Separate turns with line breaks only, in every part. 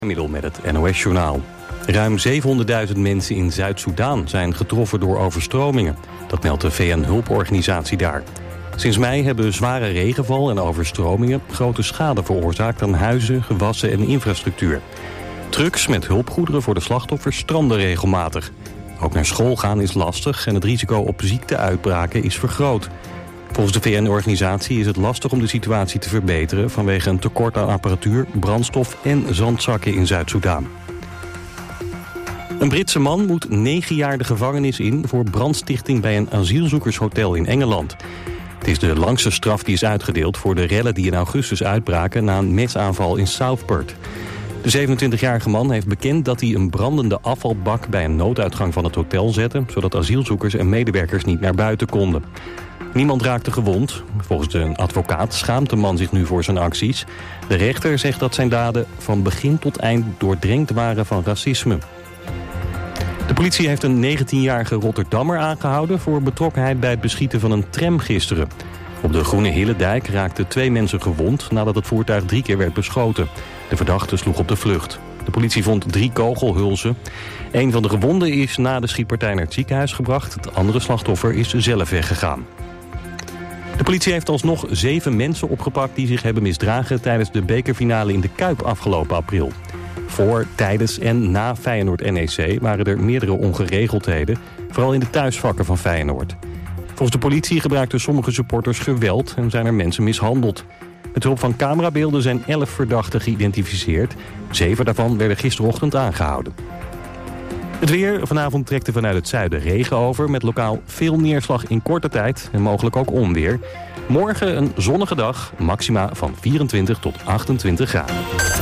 Middel met het NOS-journaal. Ruim 700.000 mensen in Zuid-Soedan zijn getroffen door overstromingen. Dat meldt de VN-hulporganisatie daar. Sinds mei hebben zware regenval en overstromingen grote schade veroorzaakt aan huizen, gewassen en infrastructuur. Trucks met hulpgoederen voor de slachtoffers stranden regelmatig. Ook naar school gaan is lastig en het risico op ziekteuitbraken is vergroot. Volgens de VN-organisatie is het lastig om de situatie te verbeteren vanwege een tekort aan apparatuur, brandstof en zandzakken in Zuid-Soedan. Een Britse man moet 9 jaar de gevangenis in voor brandstichting bij een asielzoekershotel in Engeland. Het is de langste straf die is uitgedeeld voor de rellen die in augustus uitbraken na een mesaanval in Southport. De 27-jarige man heeft bekend dat hij een brandende afvalbak bij een nooduitgang van het hotel zette, zodat asielzoekers en medewerkers niet naar buiten konden. Niemand raakte gewond. Volgens een advocaat schaamt de man zich nu voor zijn acties. De rechter zegt dat zijn daden van begin tot eind doordrenkt waren van racisme. De politie heeft een 19-jarige Rotterdammer aangehouden voor betrokkenheid bij het beschieten van een tram gisteren. Op de Groene Hillendijk raakten 2 mensen gewond nadat het voertuig 3 keer werd beschoten. De verdachte sloeg op de vlucht. De politie vond 3 kogelhulzen. Een van de gewonden is na de schietpartij naar het ziekenhuis gebracht. Het andere slachtoffer is zelf weggegaan. De politie heeft alsnog 7 mensen opgepakt die zich hebben misdragen tijdens de bekerfinale in de Kuip afgelopen april. Voor, tijdens en na Feyenoord-NEC waren er meerdere ongeregeldheden, vooral in de thuisvakken van Feyenoord. Volgens de politie gebruikten sommige supporters geweld en zijn er mensen mishandeld. Met hulp van camerabeelden zijn 11 verdachten geïdentificeerd. 7 daarvan werden gisterochtend aangehouden. Het weer. Vanavond trekt er vanuit het zuiden regen over, met lokaal veel neerslag in korte tijd en mogelijk ook onweer. Morgen een zonnige dag, maxima van 24 tot 28 graden.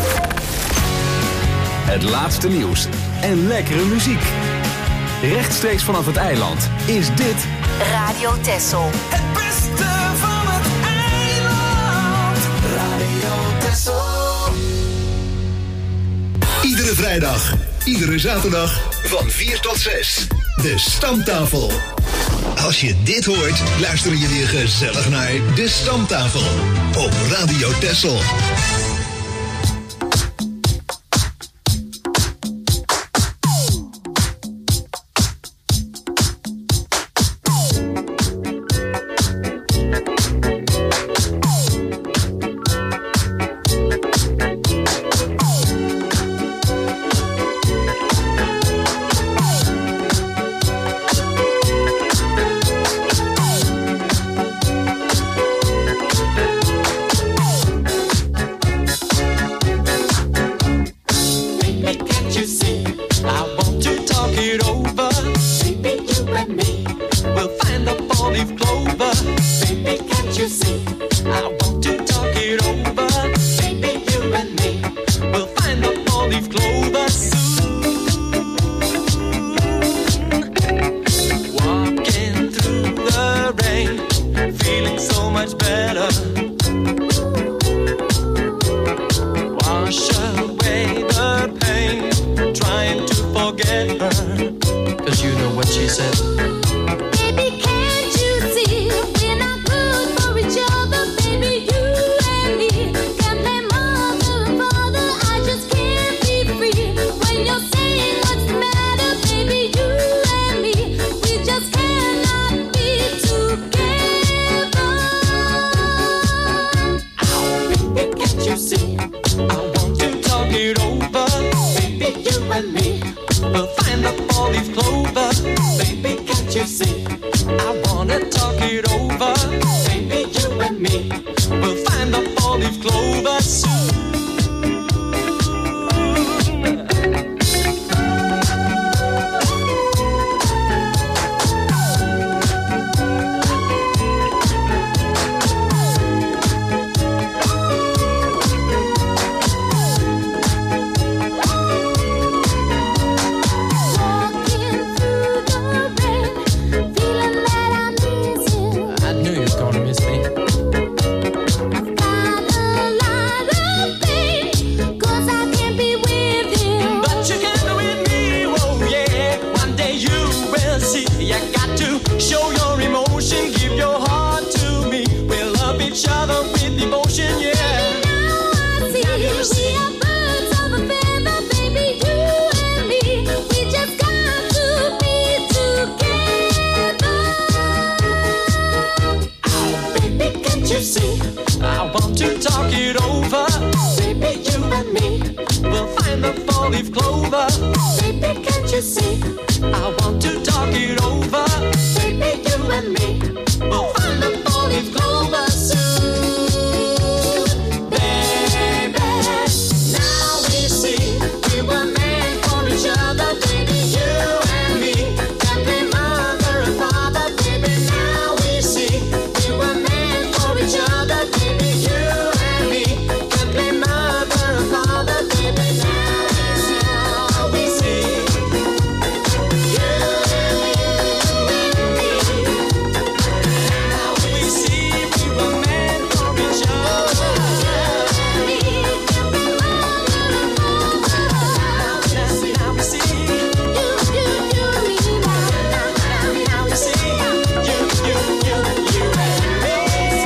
Het laatste nieuws en lekkere muziek. Rechtstreeks vanaf het eiland is dit
Radio Texel.
Het beste van het eiland. Radio Texel.
Iedere vrijdag, iedere zaterdag van 4 tot 6. De Stamtafel. Als je dit hoort, luister je weer gezellig naar De Stamtafel op Radio Texel.
four-leaf clover.
Baby, can't you see?
I want to talk it over.
Baby, you and me will find the four-leaf clover soon. Baby, now we see we were meant for each other. Baby, you and me can be mother and father. Baby, now we see we were meant for each other. Baby, you and me can be mother and father. Baby, now we see you and me.
Now we see we were meant for each other. Now we see Now we see you and me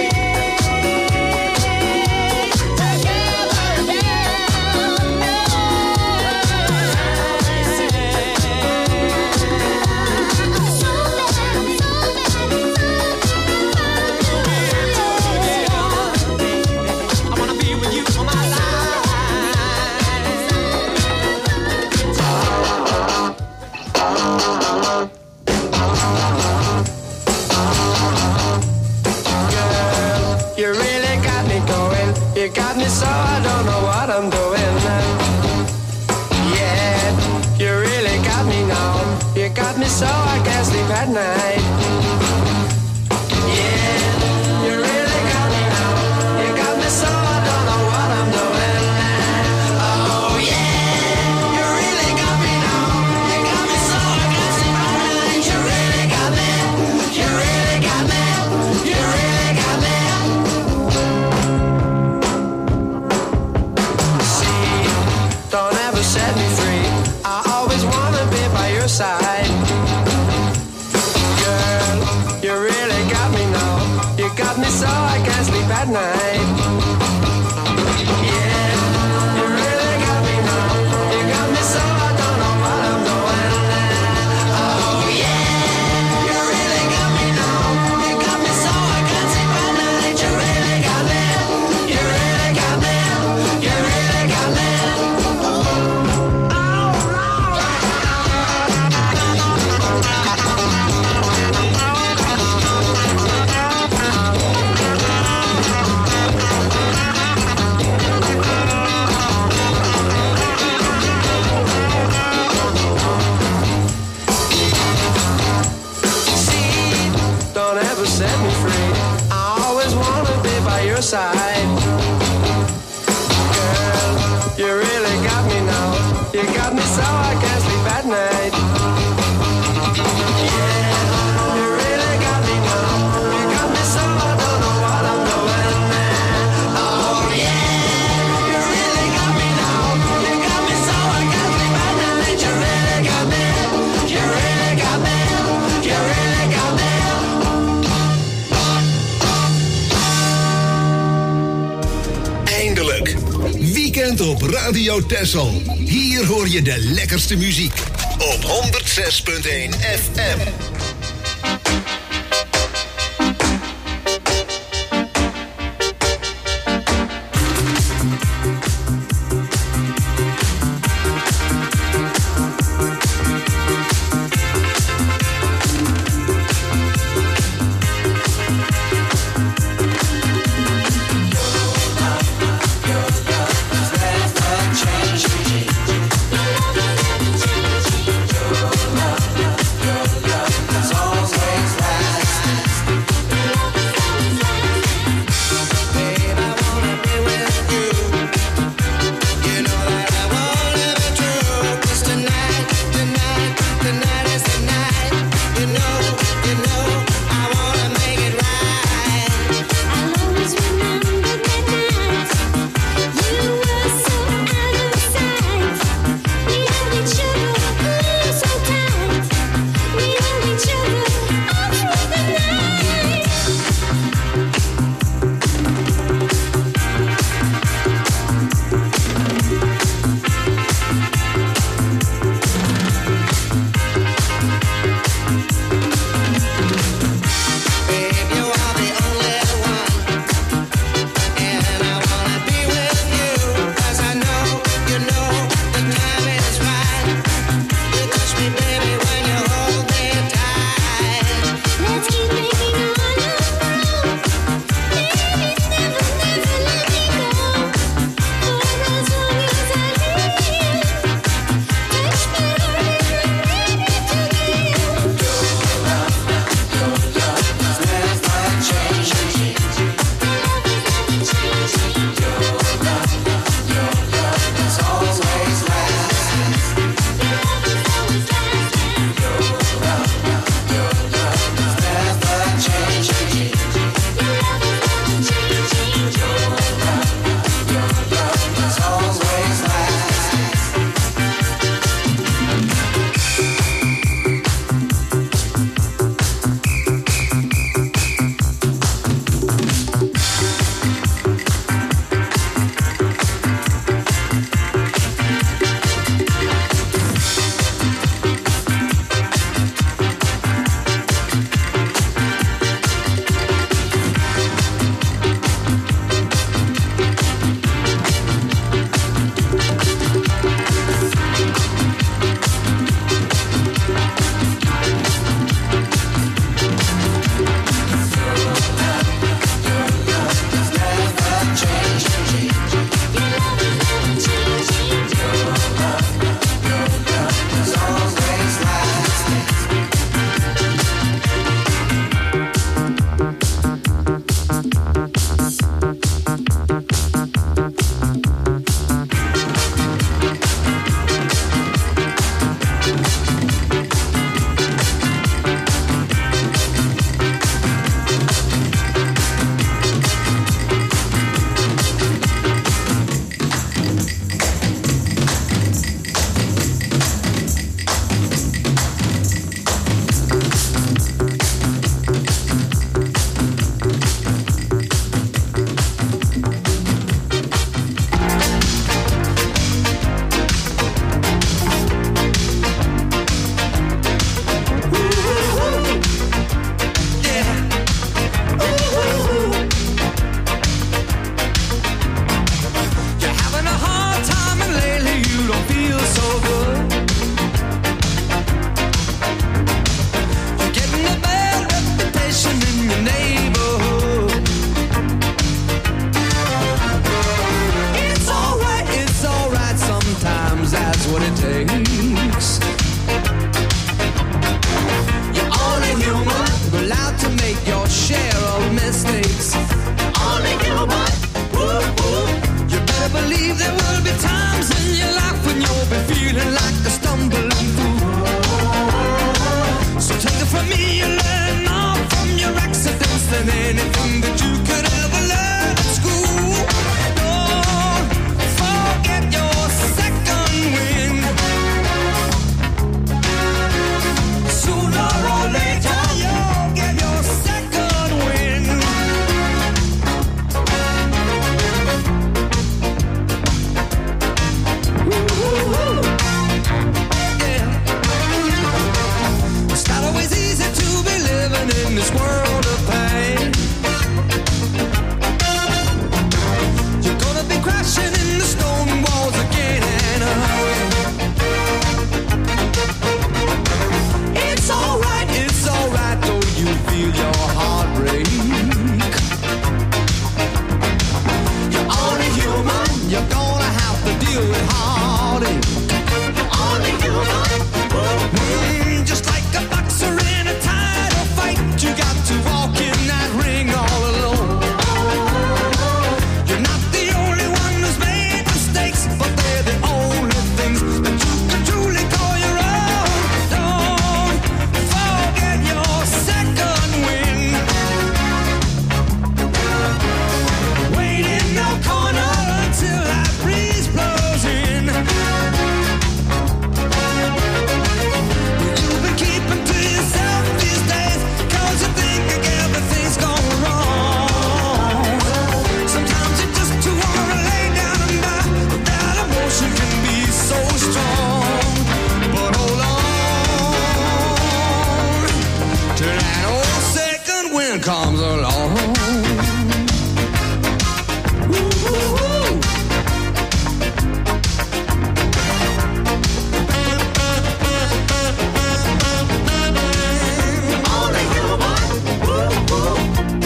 I wanna be with you for my life.
You really got me going. You got me so I don't know what I'm doing. Yeah, you really got me now. You got me so I can't sleep at night. Yeah, you really got me now. You got me so I don't know what I'm doing. Oh yeah, you really got me now. You got me so I can't sleep at night. You really got me. You really got me. You really got me. Don't ever set me free. I always wanna be by your side. Girl, you really got me now. You got me so I can't sleep at night. Yeah, you really got me now. You got me so I don't know what I'm doing. Oh yeah, you really got me now. You got me so I can't sleep at night. You really got me. You really got me. You really got me. Don't ever set me free. I always wanna be by your side. Girl, you really got me now. You got me so I can't sleep at night. Yeah, you really got me now. You got me so I don't know what I'm doing. Oh yeah, you really got me now. You got me so I can't sleep at night. You really got me. You really got me. You really got me.
Eindelijk. Weekend op Radio Texel. Hier hoor je de lekkerste muziek. Op 106.1 FM.
Change.
what it takes. You're only human, allowed to make your share of mistakes. Only human, woo-hoo. You better believe there will be times in your life when you'll be feeling like a stumbling fool. So take it from me, you learn more from your accidents than anything that you could ever learn at school. Don't forget your second wind. Sooner or later you'll get your second wind. Woo-hoo-hoo. Yeah. It's not always easy to be living in this world of pain. You're gonna be crashing in the stone walls again and again. It's alright though you feel your heart break. You're only human, you're gonna have to deal with heartache. You're only human, just like a boxer in a title fight. You got to walk in that ring all alone. You're not the only one who's made mistakes, but they're the only things that you can truly call your own. Don't forget your second wind. Wait in the corner until that breeze blows in. You've been keeping to yourself these days, 'cause you think everything's gone wrong. Sometimes you just wanna lay down and die, but that emotion can be so strong. But hold on till that old second wind comes along. Woo-hoo-hoo. Only human, woo-hoo.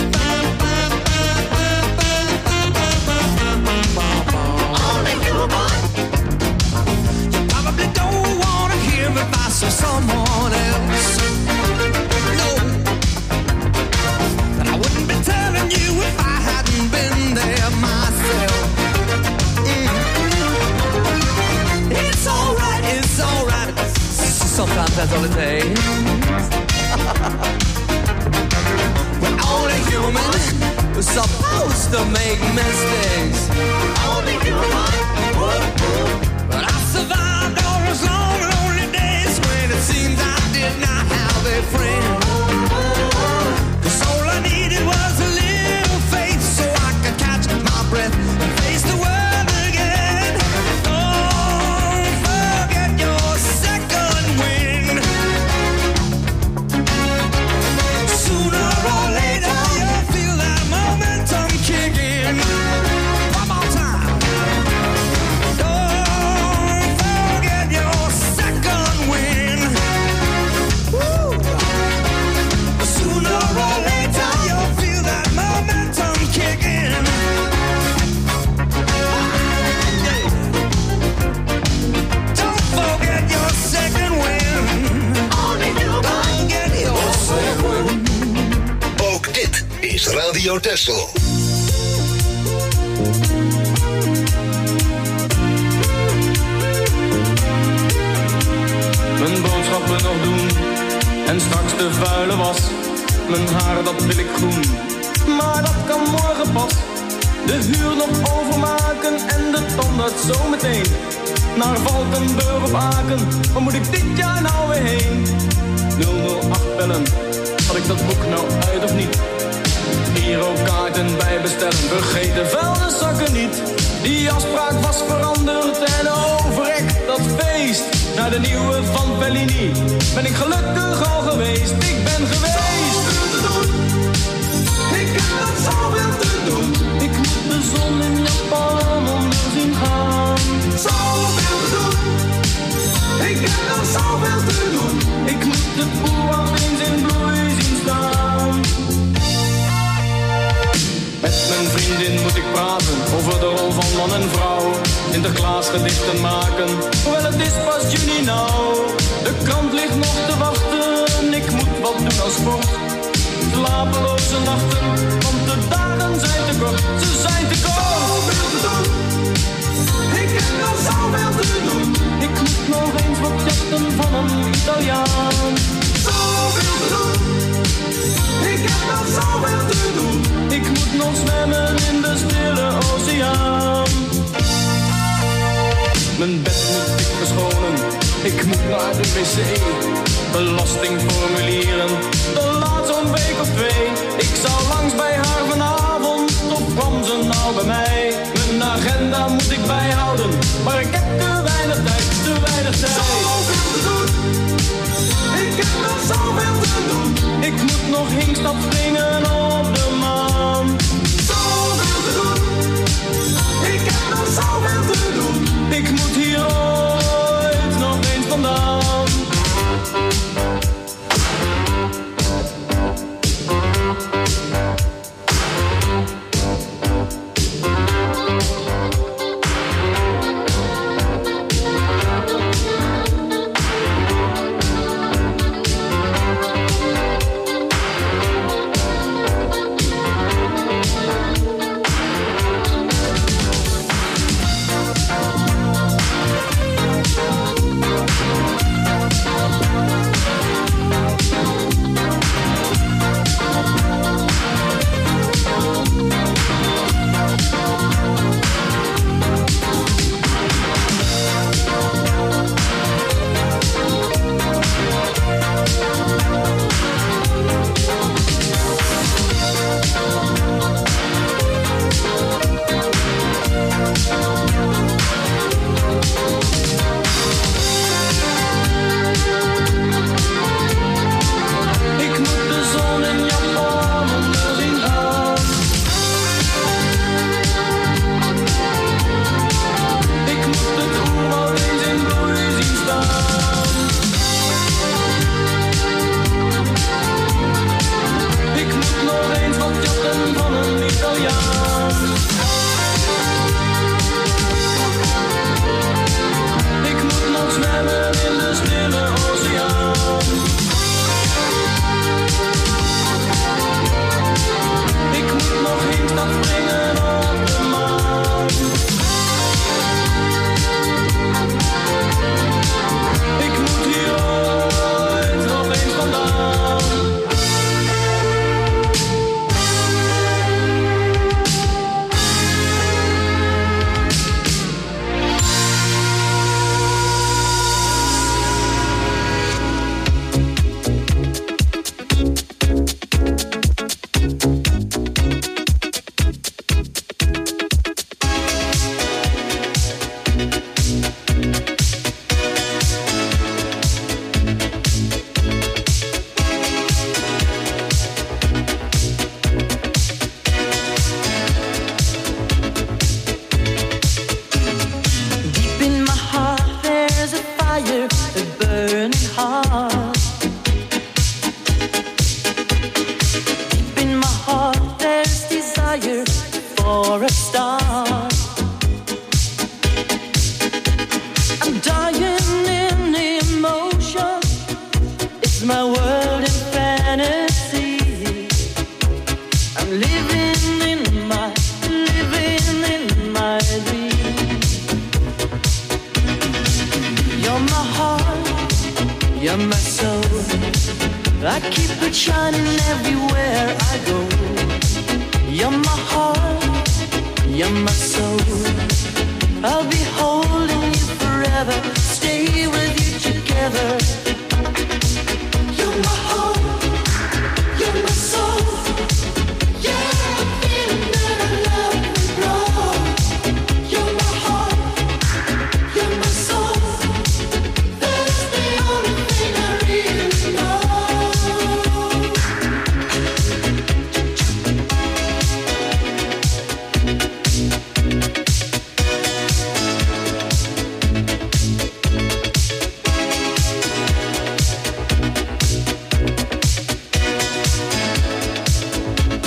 Only human. You probably don't wanna hear advice from someone else. No, but I wouldn't be telling you if I hadn't been there myself. It's alright. Sometimes that's all it takes. We're only human, we're supposed to make mistakes. Only human, but I survived all those long, lonely days when it seemed I did not have a friend. 'Cause all I needed was a little faith so I could catch my breath and face the world again. Don't forget your second wind. Sooner or later you'll feel that momentum kick in. One more time. Don't forget your second wind. Woo. Sooner or later you'll feel that momentum kick in. Don't forget your second wind. Only you get your second wind.
Ook dit is Radio Texel.
Mijn boodschappen nog doen en straks de vuile was. Mijn haar dat wil ik groen, maar dat kan morgen pas. De huur nog overmaken en de tandarts zometeen. Naar Valkenburg op Aken, waar moet ik dit jaar nou weer heen? 008 bellen, had ik dat boek nou uit of niet? Girokaarten bij bestellen, vergeet de vuilniszakken niet. Die afspraak was veranderd en overrekt dat feest. Naar de nieuwe van Bellini ben ik gelukkig al geweest. Ik ben geweest. Ik heb nog zoveel te doen. Ik moet de zon in Japan onder zien gaan. Zoveel te doen. Ik heb nog zoveel te doen. Ik moet de boel opeens in bloei zien staan. Met mijn vriendin moet ik praten over de rol van man en vrouw. In Sinterklaasgedichten maken. Wel, het is pas juni nou, de krant ligt nog te wachten. Ik moet wat doen als sport, slapeloze nachten, want de dagen zijn te kort, ze zijn te kort. Zoveel te doen, ik heb nog zoveel te doen. Ik moet nog eens wat jachten van een Italiaan. Zoveel te doen, ik heb nog zoveel te doen. Ik moet nog zwemmen in de stille oceaan. Mijn bed moet ik verschonen, ik moet naar de wc. Belastingformulieren, dat laat zo'n week of 2. Ik zou langs bij haar vanavond, of kwam ze nou bij mij? Mijn agenda moet ik bijhouden, maar ik heb te weinig tijd, te weinig tijd. Zoveel te doen, ik heb nog zoveel te doen. Ik moet nog hinkstap springen op de maan. Zoveel te doen, ik heb nog zoveel te doen. Ik moet hier ooit nog eens vandaan.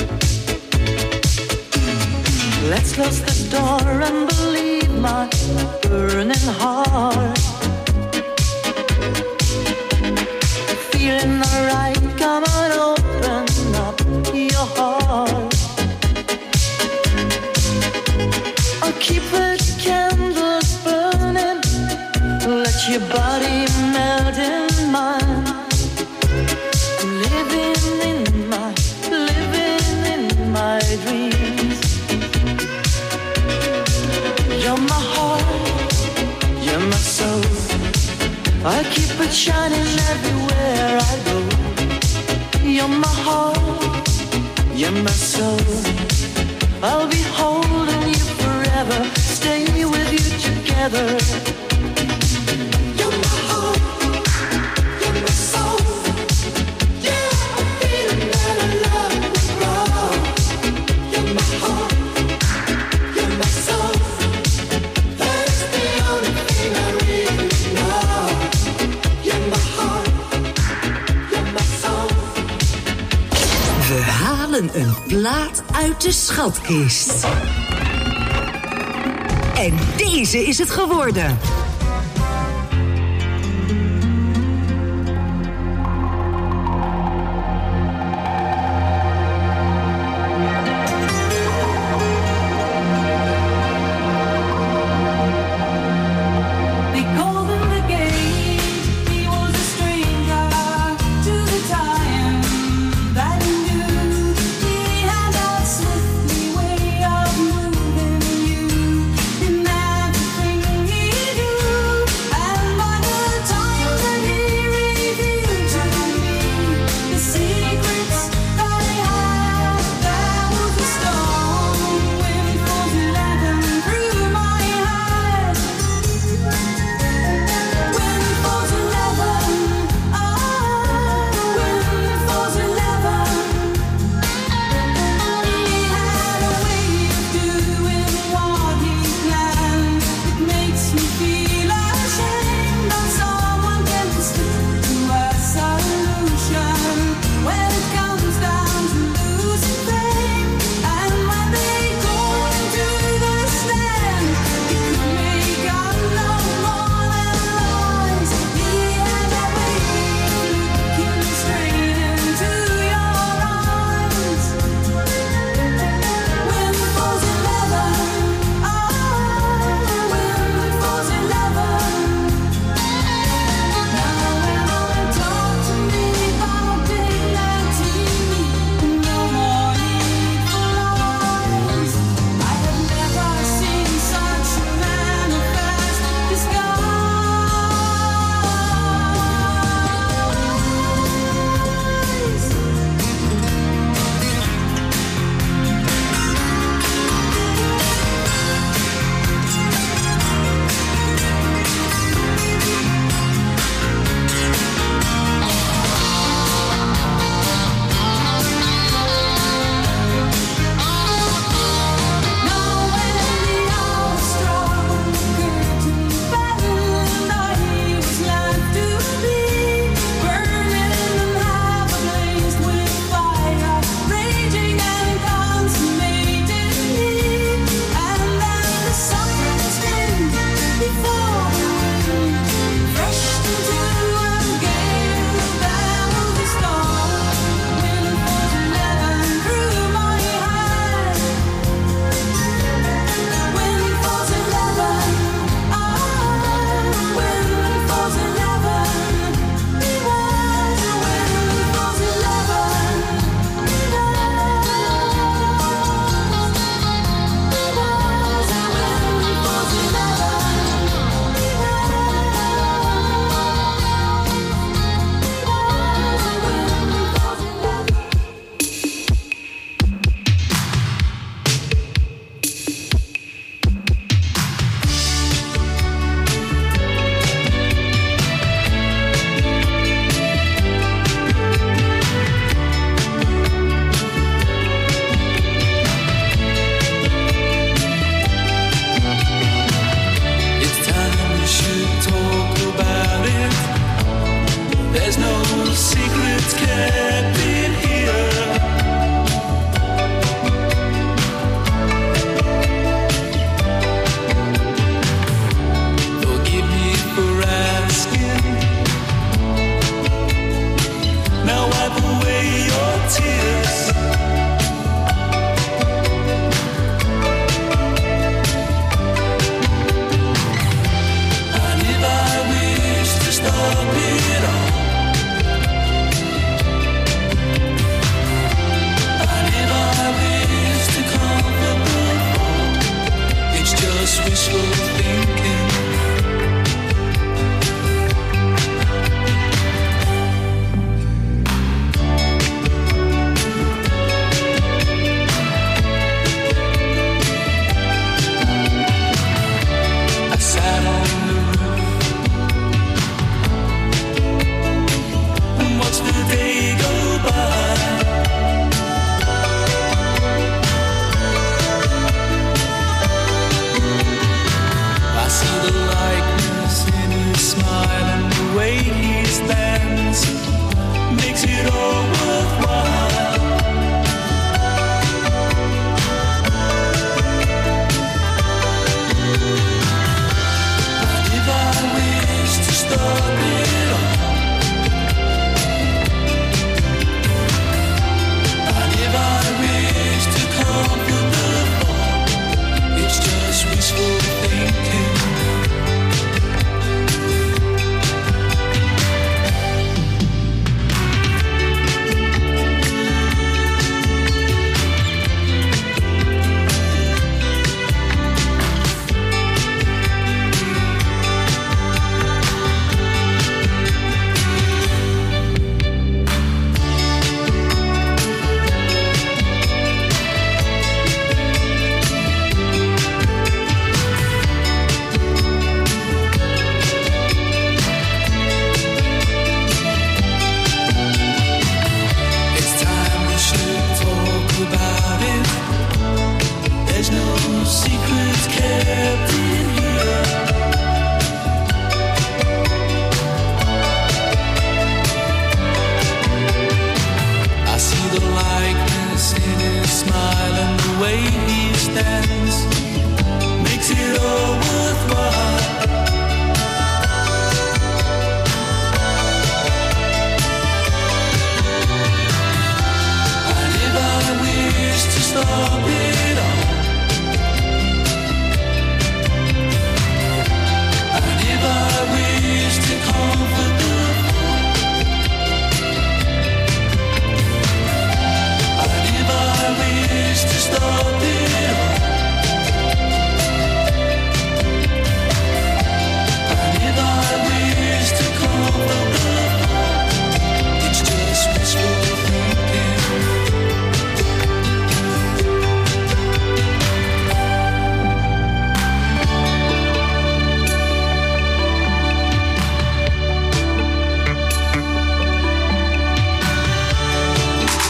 Let's close the door and believe my
your body melt in mine. I'm living in my dreams. You're my heart, you're my soul. I keep it shining everywhere I go. You're my heart, you're my soul. I'll be holding you forever, stay with you together. You're my heart, you're my soul. Yeah, I'm feeling that I love you, wrong. You're my heart, you're my soul. That is the only thing I really know. You're my heart, you're my soul.
We halen een plaat uit de schatkist. En deze is het geworden.
Everything he do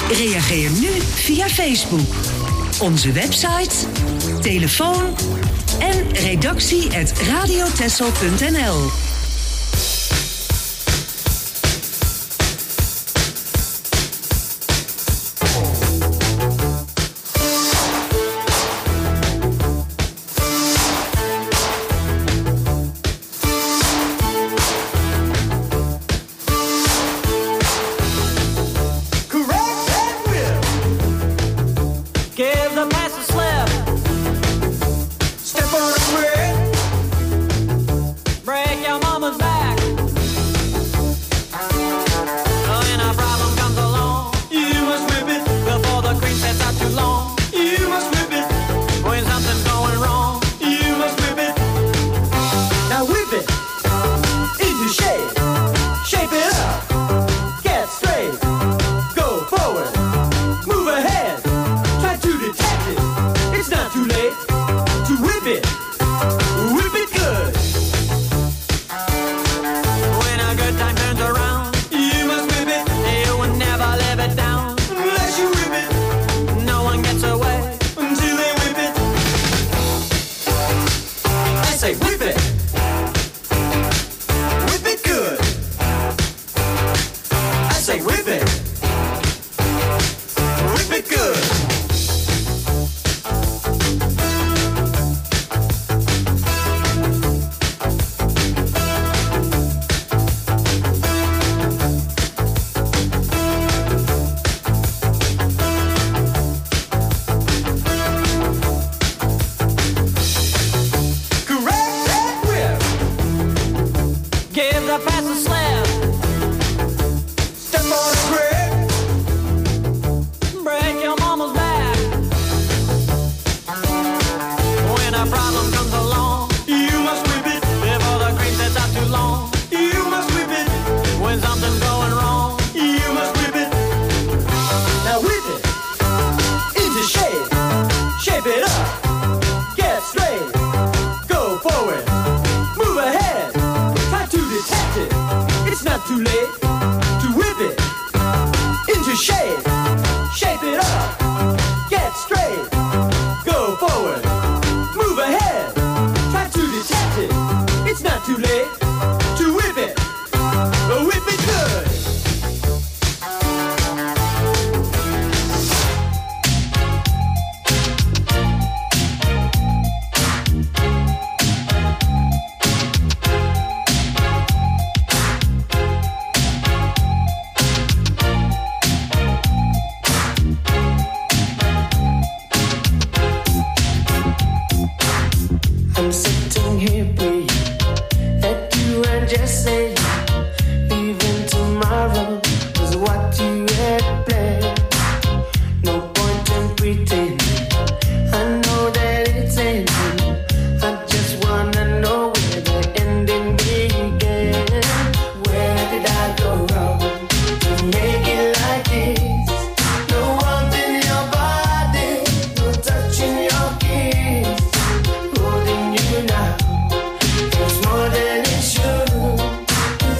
Reageer nu via Facebook. Onze website, telefoon en redactie@radiotessel.nl.
It's more than it should.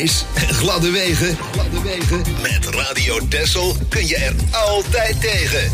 ijs en gladde wegen. Met Radio Texel kun je er altijd tegen.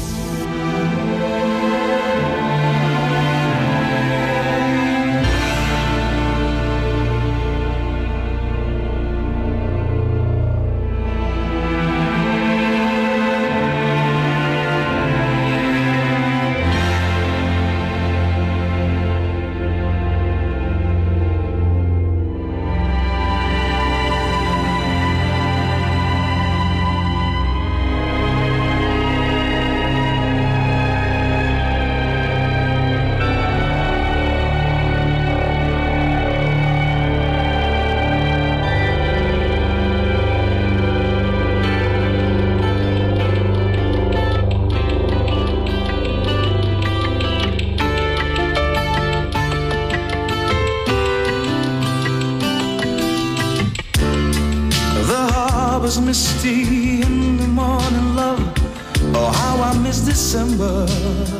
Misty in the morning, love. Oh, how I miss December.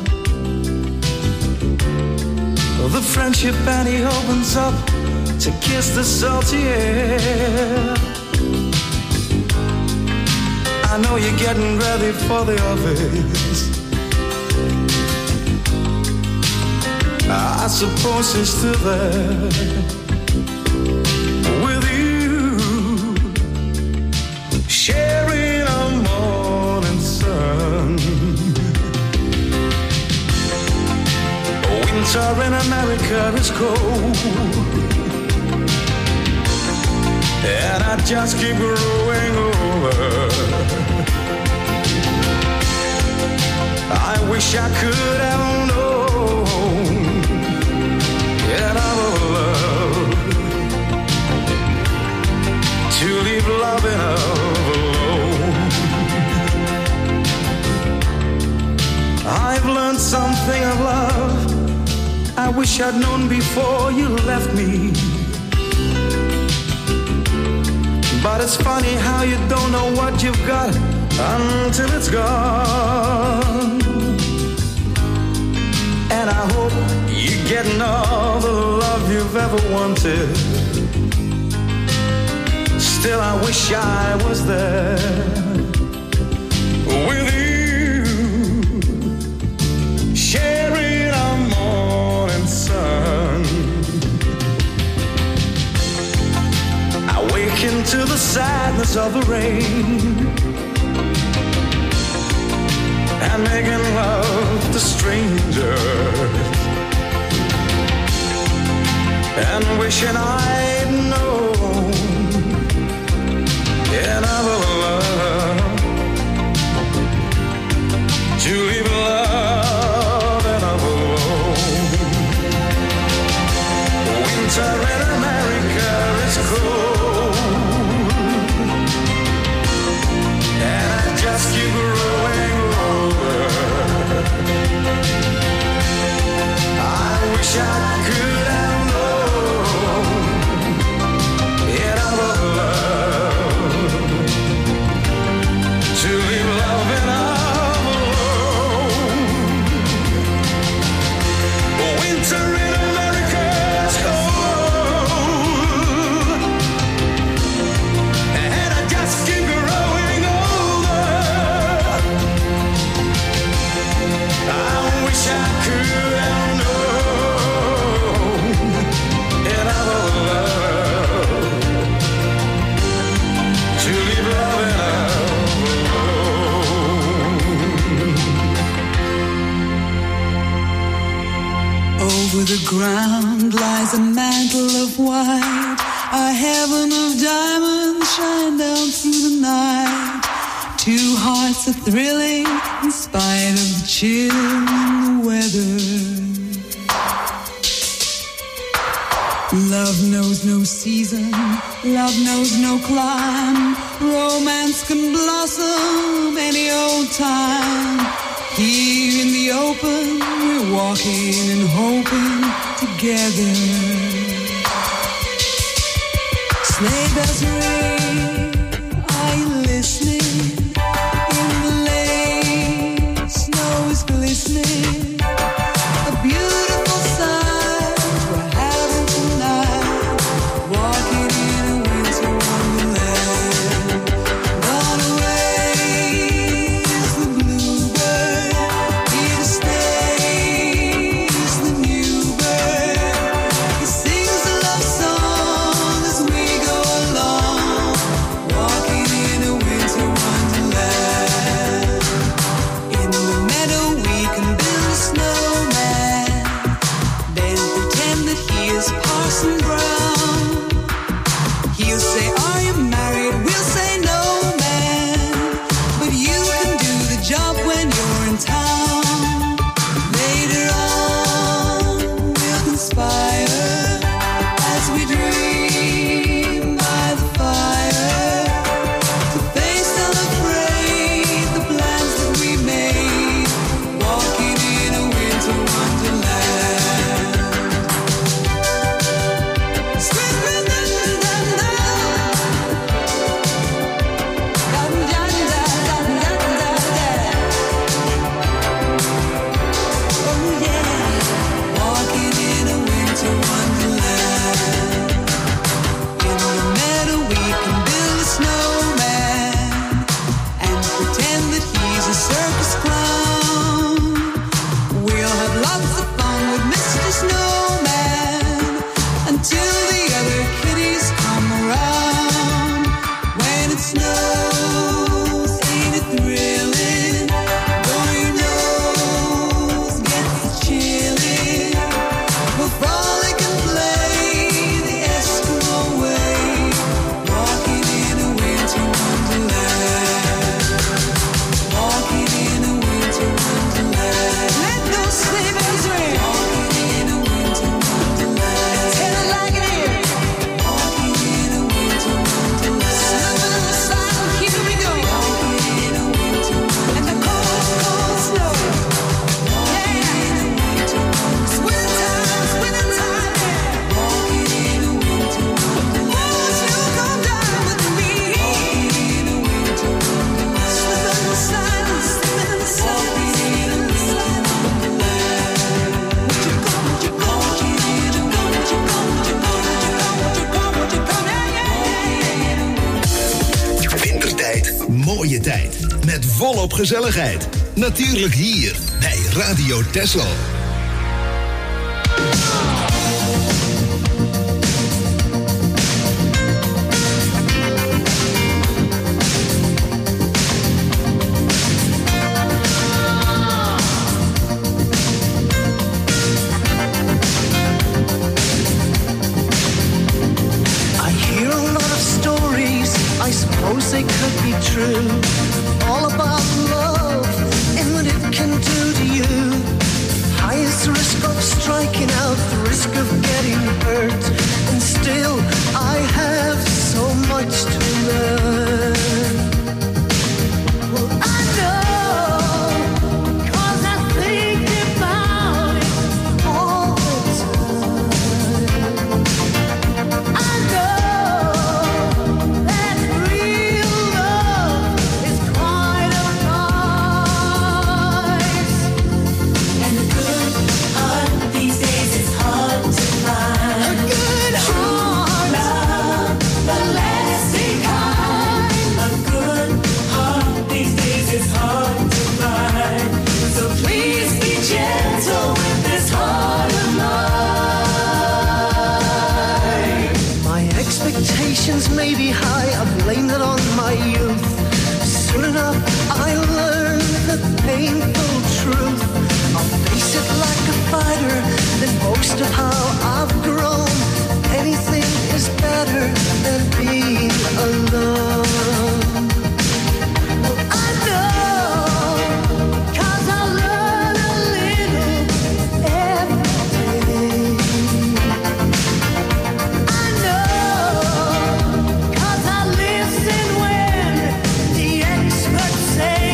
The friendship and he opens up to kiss the salty air. I know you're getting ready for the office. I suppose he's still there with you, sharing a morning sun. Winter in America is cold, and I just keep growing over. I wish I could have known that I would love to leave loving alone. I've learned something of love I wish I'd known before you left me. But it's funny how you don't know what you've got until it's gone. And I hope you're getting all the love you've ever wanted. Still I wish I was there with you, sharing a morning sun. I wake into the sadness of the rain and making love to strangers, and wishing I'd known another love to leave love and alone. Winter in America is cold, and I just keep growing older. I wish I could have known another love to leave love in alone. Winter in America is cold, and I just keep growing older. I wish I could have known another love to leave love in alone.
Over the ground lies a mantle of white, a heaven of diamonds shine down through the night. Two hearts are thrilling in spite of the chill in the weather. Love knows no season, love knows no clime. Romance can blossom any old time. Here in the open, we're walking and hoping together. Sleigh bells ring, are you listening? In the lane, snow is glistening. A beautiful sight we're having tonight. Walking in a winter is Parson Brown. He'll say, are you married? We'll say, no, man. But you can do the job when you're in town. Later on, we'll conspire as we dream by the fire to face unafraid the plans that we made, walking in a winter wonderland. Swimming in the oh yeah, walking in a winter wonderland. In the meadow we can build a snowman and pretend that he's a circus clown. We'll have lots of fun with Mr. Snowman until the other kitties come around. When it snows, ain't it thrilling? Though your nose gets chilly, we'll frolic and play the Eskimo way, walking in a winter wonderland. Walking in a winter wonderland. Let those sleigh bells ring. Walking in a winter wonderland. Tell it like it is. Walking in a winter wonderland. Slipping in the sun, here we go. Walking in a winter wonderland. And the cold, cold snow. Walking in a winter wonderland. Winter time, yeah. Walking in a winter wonderland. Won't you come down with me? Walking in a winter wonderland. Slipping in the sun, slipping in the sun. Walking in a winter wonderland. Would you go, would you go, would you go, would you go, would you go, would you go, would you go, would you go, yeah, yeah.
Wintertijd, mooie tijd. Met volop gezelligheid. Natuurlijk hier bij Radio Texel.
I hear a lot of stories, I suppose they could be true. All about love and what it can do to you. Highest risk of striking out, the risk of getting hurt. And still I have so much to learn. Well, I know, 'cause I think about it all the time. I know that real love is quite a price. And a good heart these days is hard to find. A good heart, love, the lasting kind. A good heart these days is hard to find. So please be gentle with this heart of mine. My expectations may be high, I blame it on my youth. Soon enough I learn the painful truth. I'll face it like a fighter, then boast of how I've grown. Anything is better than being alone. Well, I know, 'cause I learn a little every day. I know, 'cause I listen when the experts say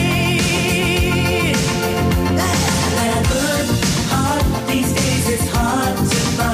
that a good heart these days is hard to find.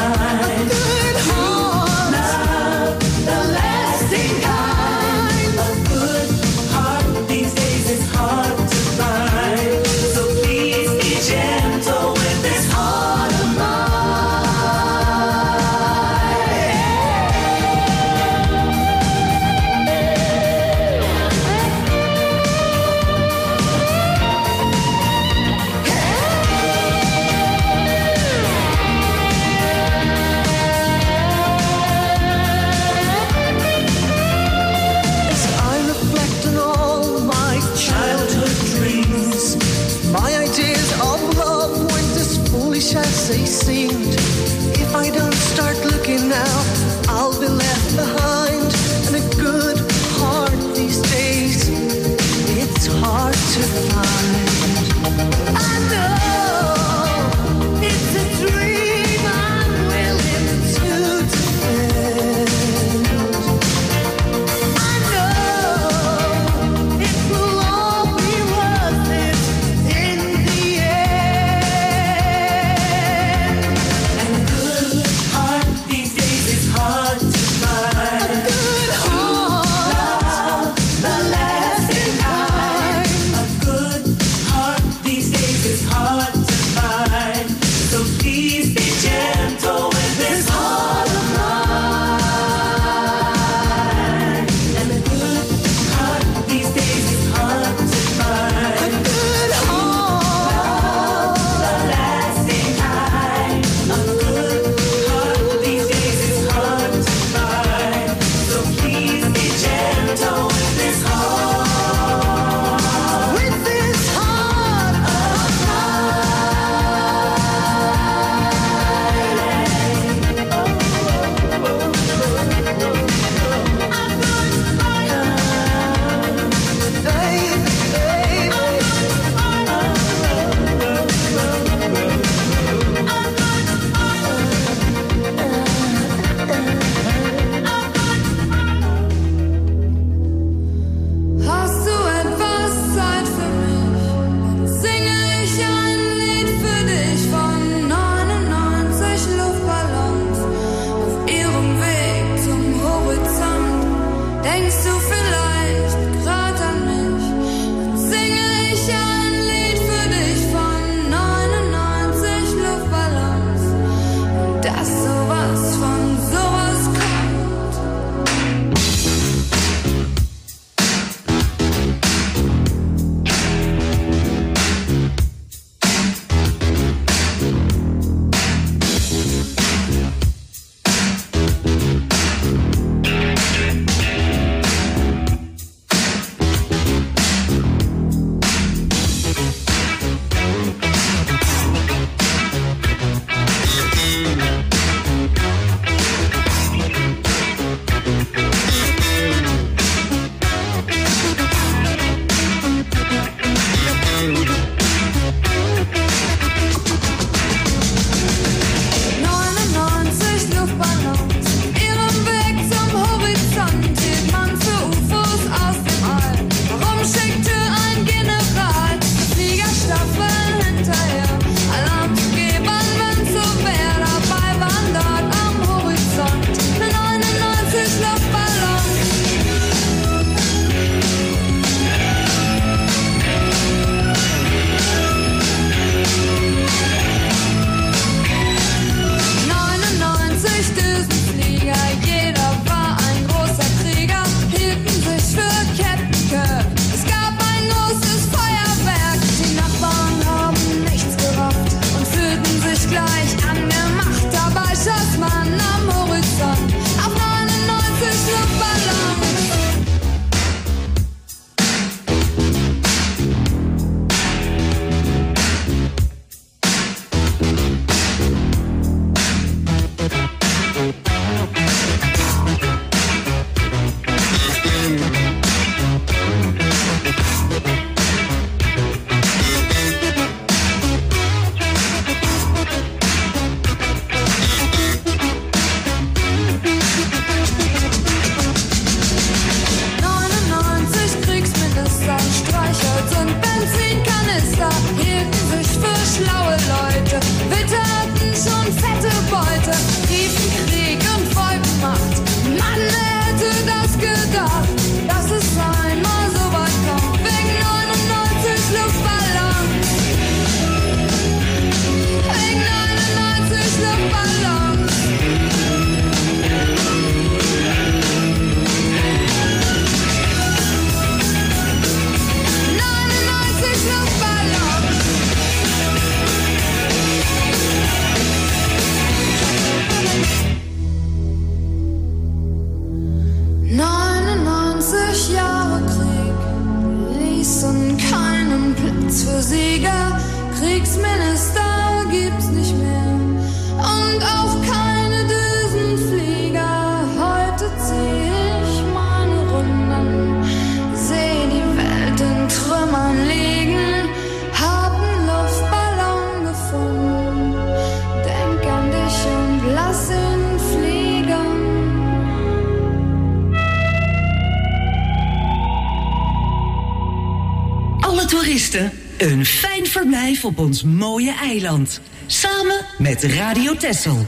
toeristen een fijn verblijf op ons mooie eiland. Samen met Radio Texel.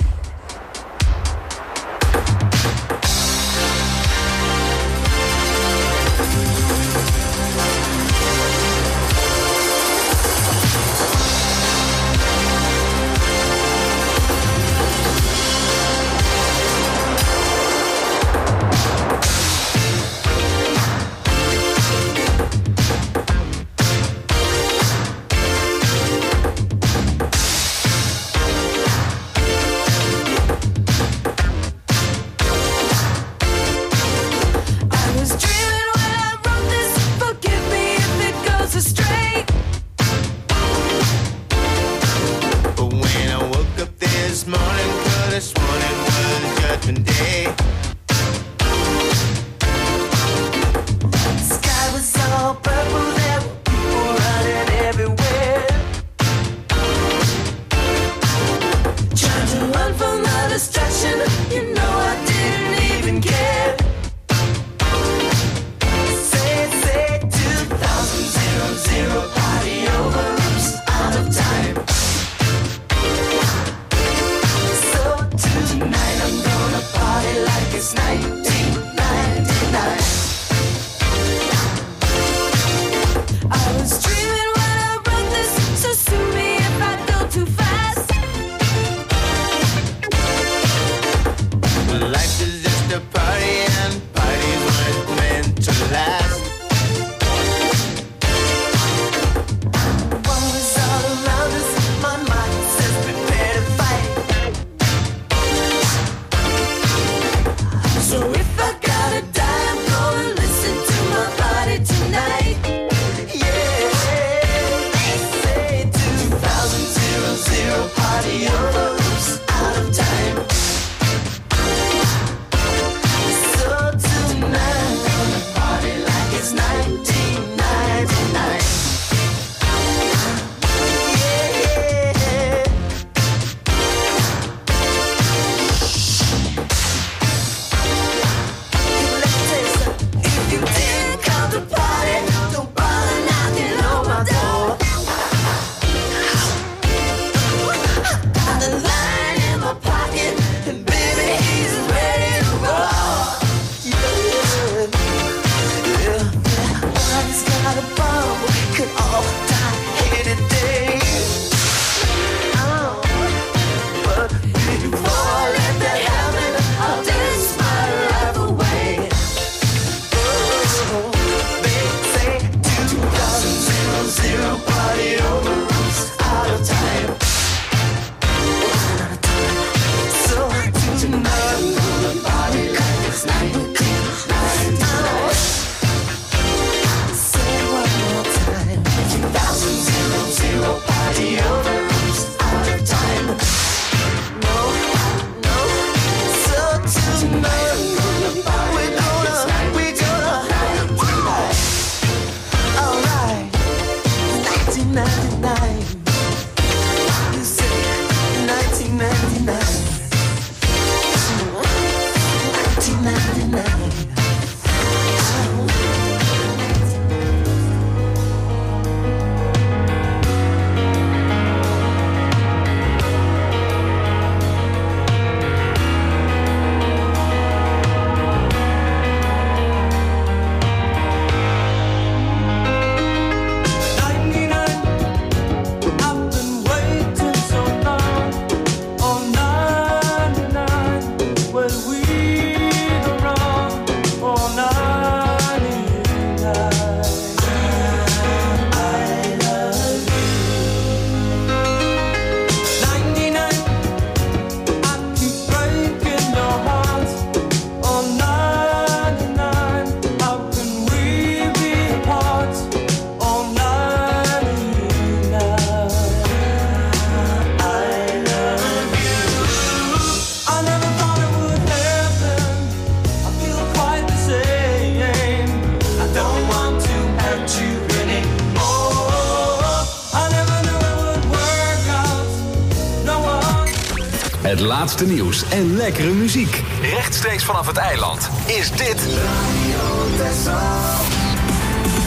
Het laatste nieuws en lekkere muziek. Rechtstreeks vanaf het eiland is dit...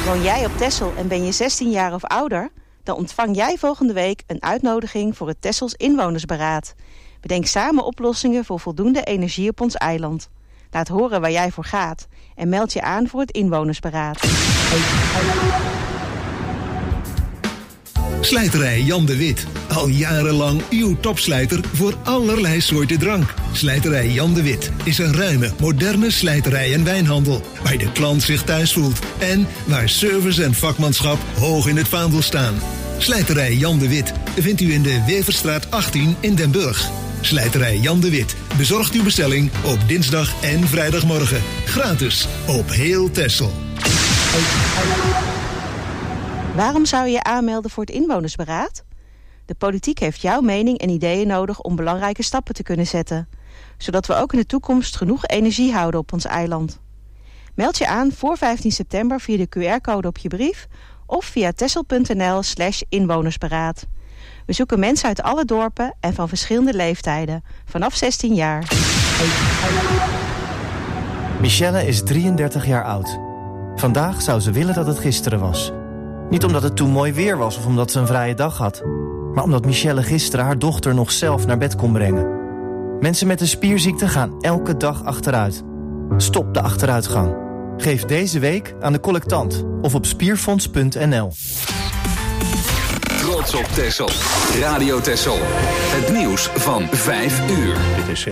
Woon jij op Texel en ben je 16 jaar of ouder? Dan ontvang jij volgende week een uitnodiging voor het Texels Inwonersberaad. Bedenk samen oplossingen voor voldoende energie op ons eiland. Laat horen waar jij voor gaat en meld je aan voor het Inwonersberaad.
Slijterij Jan de Wit. Al jarenlang uw topslijter voor allerlei soorten drank. Slijterij Jan de Wit is een ruime, moderne slijterij en wijnhandel. Waar de klant zich thuis voelt. En waar service en vakmanschap hoog in het vaandel staan. Slijterij Jan de Wit vindt u in de Weverstraat 18 in Den Burg. Slijterij Jan de Wit bezorgt uw bestelling op dinsdag en vrijdagmorgen. Gratis op heel Texel.
Waarom zou je je aanmelden voor het Inwonersberaad? De politiek heeft jouw mening en ideeën nodig om belangrijke stappen te kunnen zetten. Zodat we ook in de toekomst genoeg energie houden op ons eiland. Meld je aan voor 15 september via de QR-code op je brief of via texel.nl/inwonersberaad. We zoeken mensen uit alle dorpen en van verschillende leeftijden, vanaf 16 jaar.
Michelle is 33 jaar oud. Vandaag zou ze willen dat het gisteren was. Niet omdat het toen mooi weer was of omdat ze een vrije dag had, maar omdat Michelle gisteren haar dochter nog zelf naar bed kon brengen. Mensen met een spierziekte gaan elke dag achteruit. Stop de achteruitgang. Geef deze week aan de collectant of op spierfonds.nl.
Trots op Texel. Radio Texel. Het nieuws van 5 uur.
Dit is